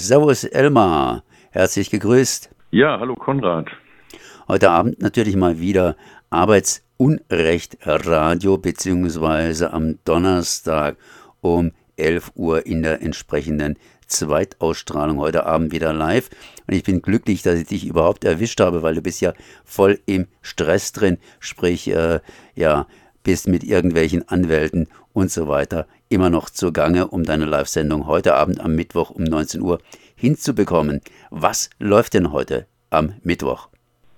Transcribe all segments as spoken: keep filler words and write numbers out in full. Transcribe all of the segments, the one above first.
Servus Elmar, herzlich gegrüßt. Ja, hallo Konrad. Heute Abend natürlich mal wieder Arbeitsunrecht-Radio, beziehungsweise am Donnerstag um elf Uhr in der entsprechenden Zweitausstrahlung. Heute Abend wieder live. Und ich bin glücklich, dass ich dich überhaupt erwischt habe, weil du bist ja voll im Stress drin. Sprich, äh, ja, bist mit irgendwelchen Anwälten und so weiter immer noch zugange, um deine Live-Sendung heute Abend am Mittwoch um neunzehn Uhr hinzubekommen. Was läuft denn heute am Mittwoch?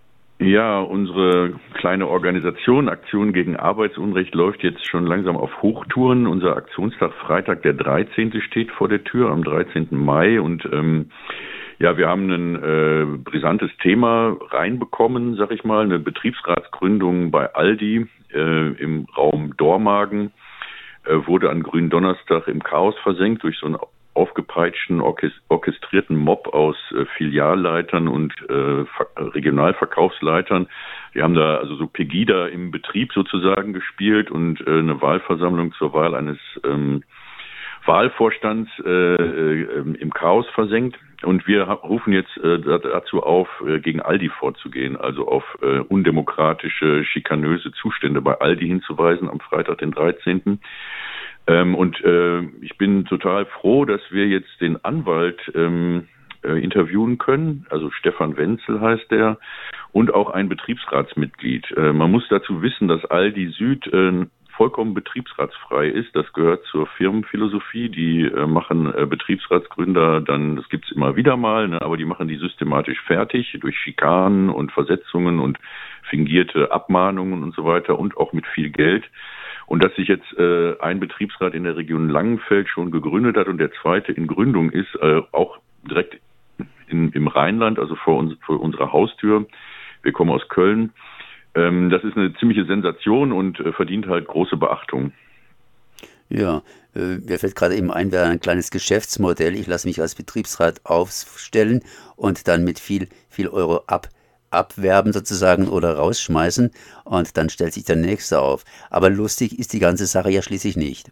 Ja, unsere kleine Organisation Aktion gegen Arbeitsunrecht läuft jetzt schon langsam auf Hochtouren. Unser Aktionstag Freitag, der dreizehnte steht vor der Tür, am dreizehnten Mai. Und ähm, ja, wir haben ein äh, brisantes Thema reinbekommen, sag ich mal, eine Betriebsratsgründung bei Aldi äh, im Raum Dormagen. Äh, wurde an Gründonnerstag im Chaos versenkt durch so einen aufgepeitschten, orchestrierten Mob aus äh, Filialleitern und äh, Regionalverkaufsleitern. Die haben da also so Pegida im Betrieb sozusagen gespielt und äh, eine Wahlversammlung zur Wahl eines ähm, Wahlvorstands äh, äh, im Chaos versenkt. Und wir rufen jetzt äh, dazu auf, äh, gegen Aldi vorzugehen, also auf äh, undemokratische, schikanöse Zustände bei Aldi hinzuweisen am Freitag, den dreizehnten Ähm, und äh, ich bin total froh, dass wir jetzt den Anwalt ähm, äh, interviewen können. Also Stefan Wenzel heißt der und auch ein Betriebsratsmitglied. Äh, man muss dazu wissen, dass Aldi Süd äh, vollkommen betriebsratsfrei ist. Das gehört zur Firmenphilosophie. Die äh, machen äh, Betriebsratsgründer dann, das gibt's immer wieder mal, ne, aber die machen die systematisch fertig durch Schikanen und Versetzungen und fingierte Abmahnungen und so weiter und auch mit viel Geld. Und dass sich jetzt äh, ein Betriebsrat in der Region Langenfeld schon gegründet hat und der zweite in Gründung ist, äh, auch direkt in, im Rheinland, also vor, uns, vor unserer Haustür. Wir kommen aus Köln. Ähm, das ist eine ziemliche Sensation und äh, verdient halt große Beachtung. Ja, äh, mir fällt gerade eben ein, wäre ein kleines Geschäftsmodell. Ich lasse mich als Betriebsrat aufstellen und dann mit viel, viel Euro ab. abwerben sozusagen oder rausschmeißen und dann stellt sich der Nächste auf. Aber lustig ist die ganze Sache ja schließlich nicht.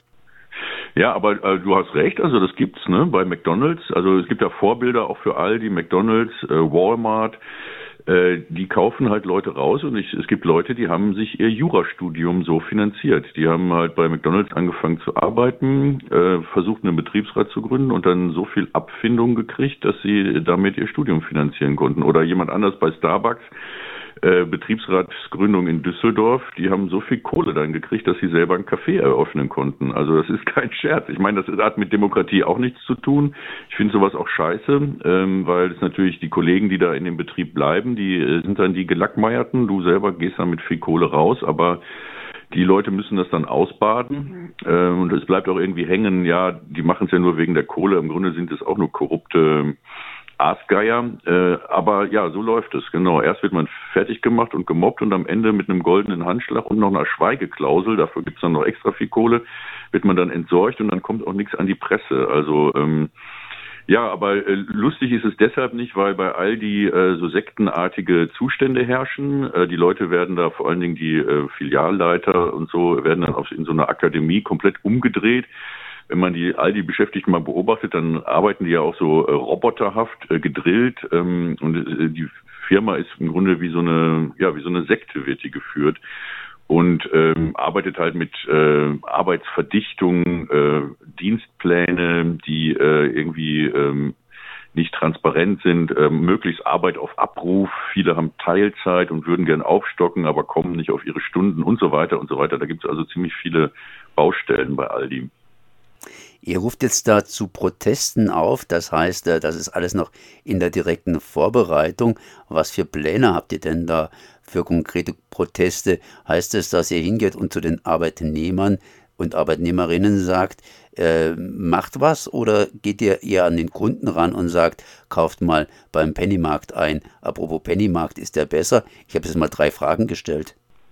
Ja, aber äh, du hast recht, also das gibt's, ne, bei McDonald's. Also es gibt ja Vorbilder auch für Aldi, McDonald's, äh, Walmart. Äh, die kaufen halt Leute raus und ich, es gibt Leute, die haben sich ihr Jurastudium so finanziert. Die haben halt bei McDonald's angefangen zu arbeiten, äh, versucht einen Betriebsrat zu gründen und dann so viel Abfindung gekriegt, dass sie damit ihr Studium finanzieren konnten. Oder jemand anders bei Starbucks, äh, Betriebsratsgründung in Düsseldorf, die haben so viel Kohle dann gekriegt, dass sie selber ein Café eröffnen konnten. Also das ist kein Scherz. Ich meine, das hat mit Demokratie auch nichts zu tun. Ich finde sowas auch scheiße, ähm, weil es natürlich die Kollegen, die da in dem Betrieb bleiben, die äh, sind dann die Gelackmeierten. Du selber gehst dann mit viel Kohle raus, aber die Leute müssen das dann ausbaden äh, und es bleibt auch irgendwie hängen, ja, die machen es ja nur wegen der Kohle. Im Grunde sind es auch nur korrupte Aasgeier, äh, aber ja, so läuft es, genau. Erst wird man fertig gemacht und gemobbt und am Ende mit einem goldenen Handschlag und noch einer Schweigeklausel, dafür gibt's dann noch extra viel Kohle, wird man dann entsorgt und dann kommt auch nichts an die Presse. Also ähm, ja, aber äh, lustig ist es deshalb nicht, weil bei Aldi äh, so sektenartige Zustände herrschen. Äh, die Leute werden da, vor allen Dingen die äh, Filialleiter und so, werden dann auf, in so einer Akademie komplett umgedreht. Wenn man die Aldi-Beschäftigten mal beobachtet, dann arbeiten die ja auch so äh, roboterhaft äh, gedrillt ähm, und äh, die Firma ist im Grunde wie so eine, ja, wie so eine Sekte wird die geführt und ähm, arbeitet halt mit äh, Arbeitsverdichtung, äh, Dienstpläne, die äh, irgendwie ähm, nicht transparent sind, äh, möglichst Arbeit auf Abruf. Viele haben Teilzeit und würden gern aufstocken, aber kommen nicht auf ihre Stunden und so weiter und so weiter. Da gibt es also ziemlich viele Baustellen bei Aldi. Ihr ruft jetzt da zu Protesten auf, das heißt, das ist alles noch in der direkten Vorbereitung. Was für Pläne habt ihr denn da für konkrete Proteste? Heißt es, dass ihr hingeht und zu den Arbeitnehmern und Arbeitnehmerinnen sagt, äh, macht was, oder geht ihr eher an den Kunden ran und sagt, kauft mal beim Pennymarkt ein? Apropos Pennymarkt, ist der besser? Ich habe jetzt mal drei Fragen gestellt.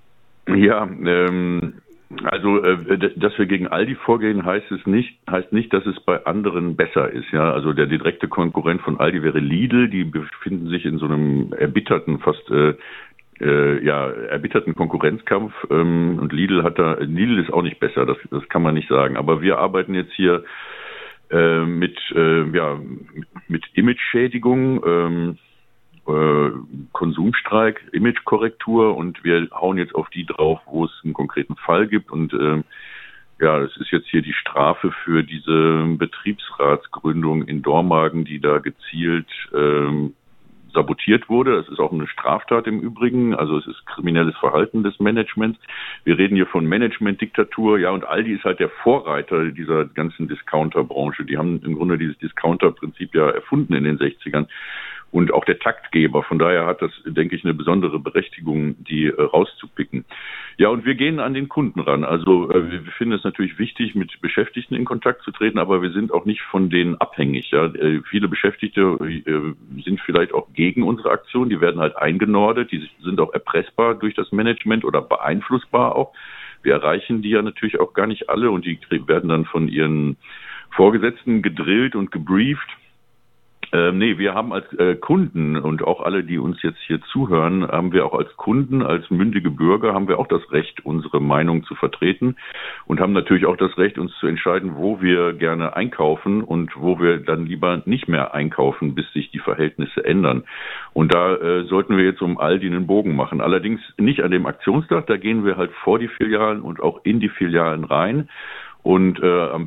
Ja, ähm... Also, äh, dass wir gegen Aldi vorgehen, heißt es nicht, heißt nicht, dass es bei anderen besser ist. Ja, also der direkte Konkurrent von Aldi wäre Lidl. Die befinden sich in so einem erbitterten, fast äh, äh, ja erbitterten Konkurrenzkampf. Ähm, und Lidl hat da, Lidl ist auch nicht besser. Das, das kann man nicht sagen. Aber wir arbeiten jetzt hier äh, mit äh, ja mit Image-Schädigung, ähm, äh, Konsumstreik, Image-Korrektur und wir hauen jetzt auf die drauf, wo es einen konkreten Fall gibt und äh, ja, das ist jetzt hier die Strafe für diese Betriebsratsgründung in Dormagen, die da gezielt ähm, sabotiert wurde. Das ist auch eine Straftat im Übrigen. Also es ist kriminelles Verhalten des Managements. Wir reden hier von Management-Diktatur. Ja, und Aldi ist halt der Vorreiter dieser ganzen Discounter-Branche. Die haben im Grunde dieses Discounter-Prinzip ja erfunden in den sechzigern. Und auch der Taktgeber. Von daher hat das, denke ich, eine besondere Berechtigung, die äh, rauszupicken. Ja, und wir gehen an den Kunden ran. Also äh, wir finden es natürlich wichtig, mit Beschäftigten in Kontakt zu treten, aber wir sind auch nicht von denen abhängig. Ja. Äh, viele Beschäftigte äh, sind vielleicht auch gegen unsere Aktion. Die werden halt eingenordet. Die sind auch erpressbar durch das Management oder beeinflussbar auch. Wir erreichen die ja natürlich auch gar nicht alle und die werden dann von ihren Vorgesetzten gedrillt und gebrieft. Ähm, nee, wir haben als äh, Kunden und auch alle, die uns jetzt hier zuhören, haben wir auch als Kunden, als mündige Bürger, haben wir auch das Recht, unsere Meinung zu vertreten und haben natürlich auch das Recht, uns zu entscheiden, wo wir gerne einkaufen und wo wir dann lieber nicht mehr einkaufen, bis sich die Verhältnisse ändern. Und da äh, sollten wir jetzt um Aldi einen Bogen machen. Allerdings nicht an dem Aktionstag, da gehen wir halt vor die Filialen und auch in die Filialen rein und äh, am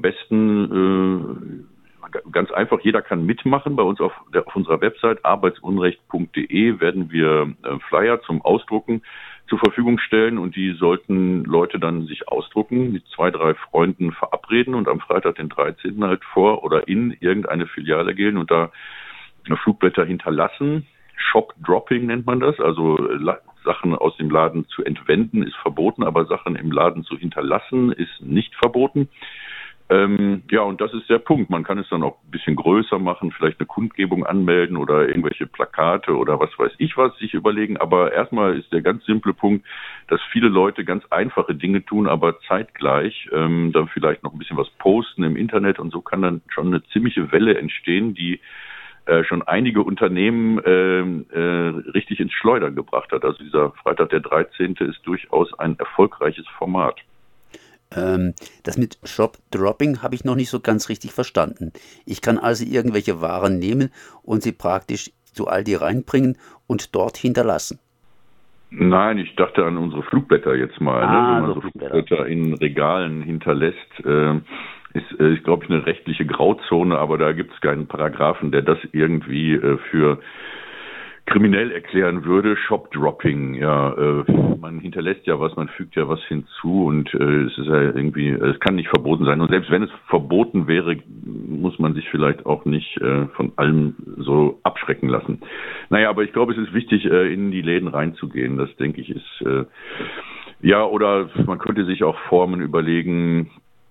besten äh, ganz einfach, jeder kann mitmachen. Bei uns auf, der, auf unserer Website arbeitsunrecht punkt de werden wir äh, Flyer zum Ausdrucken zur Verfügung stellen und die sollten Leute dann sich ausdrucken, mit zwei, drei Freunden verabreden und am Freitag, den dreizehnten halt vor oder in irgendeine Filiale gehen und da Flugblätter hinterlassen. Shop-Dropping nennt man das, also La- Sachen aus dem Laden zu entwenden ist verboten, aber Sachen im Laden zu hinterlassen ist nicht verboten. Ähm, ja, und das ist der Punkt. Man kann es dann auch ein bisschen größer machen, vielleicht eine Kundgebung anmelden oder irgendwelche Plakate oder was weiß ich was sich überlegen. Aber erstmal ist der ganz simple Punkt, dass viele Leute ganz einfache Dinge tun, aber zeitgleich ähm, dann vielleicht noch ein bisschen was posten im Internet und so kann dann schon eine ziemliche Welle entstehen, die äh, schon einige Unternehmen äh, äh, richtig ins Schleudern gebracht hat. Also dieser Freitag der dreizehnte ist durchaus ein erfolgreiches Format. Ähm, das mit Shop-Dropping habe ich noch nicht so ganz richtig verstanden. Ich kann also irgendwelche Waren nehmen und sie praktisch zu Aldi reinbringen und dort hinterlassen. Nein, ich dachte an unsere Flugblätter jetzt mal. Ah, ne? Wenn man so so Flugblätter. Flugblätter in Regalen hinterlässt, äh, ist, äh, ist glaube ich, eine rechtliche Grauzone, aber da gibt es keinen Paragraphen, der das irgendwie äh, für kriminell erklären würde. Shop-Dropping, ja, äh, man hinterlässt ja was, man fügt ja was hinzu und äh, es ist ja irgendwie, es kann nicht verboten sein. Und selbst wenn es verboten wäre, muss man sich vielleicht auch nicht äh, von allem so abschrecken lassen. Naja, aber ich glaube, es ist wichtig, äh, in die Läden reinzugehen. Das, denke ich, ist, äh, ja, oder man könnte sich auch Formen überlegen,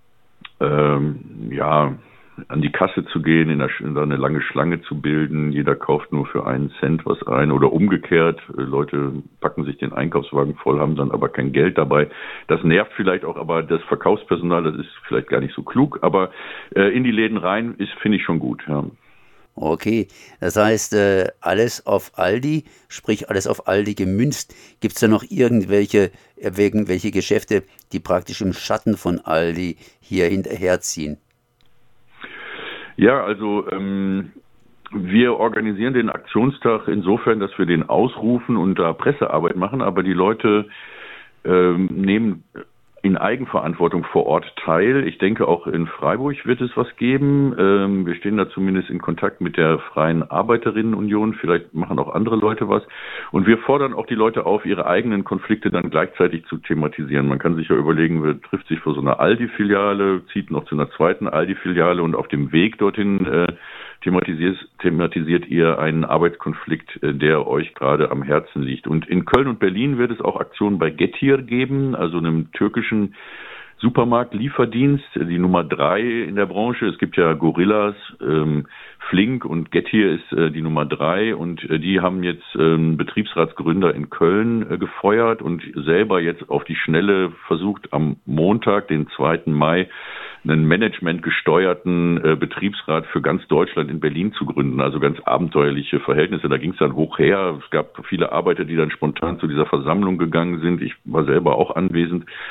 ähm, ja, an die Kasse zu gehen, in, der, in eine lange Schlange zu bilden. Jeder kauft nur für einen Cent was ein oder umgekehrt. Leute packen sich den Einkaufswagen voll, haben dann aber kein Geld dabei. Das nervt vielleicht auch, aber das Verkaufspersonal, das ist vielleicht gar nicht so klug. Aber äh, in die Läden rein ist, finde ich, schon gut. Ja. Okay, das heißt, äh, alles auf Aldi, sprich alles auf Aldi gemünzt. Gibt es da noch irgendwelche, äh, irgendwelche Geschäfte, die praktisch im Schatten von Aldi hier hinterherziehen? Ja, also ähm, wir organisieren den Aktionstag insofern, dass wir den ausrufen und da Pressearbeit machen, aber die Leute ähm, nehmen in Eigenverantwortung vor Ort teil. Ich denke, auch in Freiburg wird es was geben. Ähm, wir stehen da zumindest in Kontakt mit der Freien Arbeiterinnenunion. Vielleicht machen auch andere Leute was. Und wir fordern auch die Leute auf, ihre eigenen Konflikte dann gleichzeitig zu thematisieren. Man kann sich ja überlegen, wer trifft sich vor so einer Aldi-Filiale, zieht noch zu einer zweiten Aldi-Filiale und auf dem Weg dorthin äh, thematisiert, thematisiert ihr einen Arbeitskonflikt, äh, der euch gerade am Herzen liegt. Und in Köln und Berlin wird es auch Aktionen bei Getir geben, also einem türkischen Supermarkt-Lieferdienst, die Nummer drei in der Branche. Es gibt ja Gorillas, ähm, Flink und Getir ist äh, die Nummer drei und äh, die haben jetzt ähm, Betriebsratsgründer in Köln äh, gefeuert und selber jetzt auf die Schnelle versucht, am Montag, den zweiten Mai, einen managementgesteuerten äh, Betriebsrat für ganz Deutschland in Berlin zu gründen. Also ganz abenteuerliche Verhältnisse. Da ging es dann hoch her. Es gab viele Arbeiter, die dann spontan zu dieser Versammlung gegangen sind. Ich war selber auch anwesend.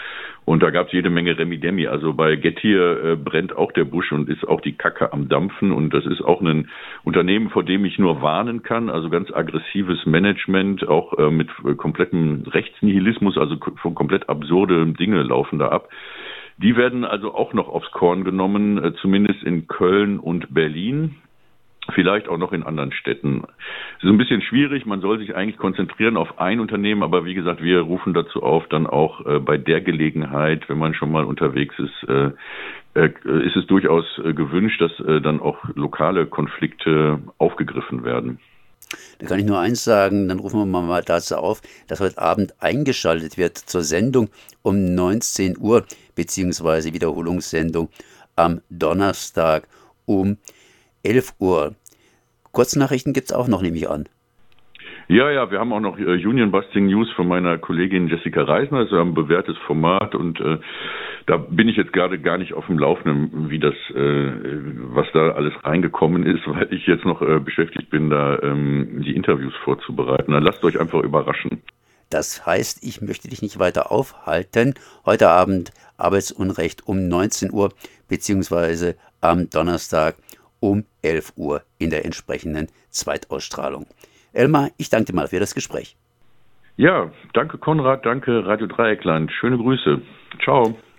Und da gab es jede Menge Remi-Demi. Also bei Getir äh, brennt auch der Busch und ist auch die Kacke am Dampfen. Und das ist auch ein Unternehmen, vor dem ich nur warnen kann. Also ganz aggressives Management, auch äh, mit äh, komplettem Rechtsnihilismus, also von komplett absurde Dinge laufen da ab. Die werden also auch noch aufs Korn genommen, äh, zumindest in Köln und Berlin. Vielleicht auch noch in anderen Städten. Es ist ein bisschen schwierig, man soll sich eigentlich konzentrieren auf ein Unternehmen, aber wie gesagt, wir rufen dazu auf, dann auch äh, bei der Gelegenheit, wenn man schon mal unterwegs ist, äh, äh, ist es durchaus äh, gewünscht, dass äh, dann auch lokale Konflikte aufgegriffen werden. Da kann ich nur eins sagen, dann rufen wir mal dazu auf, dass heute Abend eingeschaltet wird zur Sendung um neunzehn Uhr, beziehungsweise Wiederholungssendung am Donnerstag um elf Uhr. Kurznachrichten gibt es auch noch, nehme ich an. Ja, ja, wir haben auch noch äh, Union Busting News von meiner Kollegin Jessica Reisner. Das ist ein bewährtes Format und äh, da bin ich jetzt gerade gar nicht auf dem Laufenden, wie das, äh, was da alles reingekommen ist, weil ich jetzt noch äh, beschäftigt bin, da ähm, die Interviews vorzubereiten. Dann lasst euch einfach überraschen. Das heißt, ich möchte dich nicht weiter aufhalten. Heute Abend Arbeitsunrecht um neunzehn Uhr, beziehungsweise am Donnerstag um elf Uhr in der entsprechenden Zweitausstrahlung. Elmar, ich danke dir mal für das Gespräch. Ja, danke Konrad, danke Radio Dreieckland. Schöne Grüße. Ciao.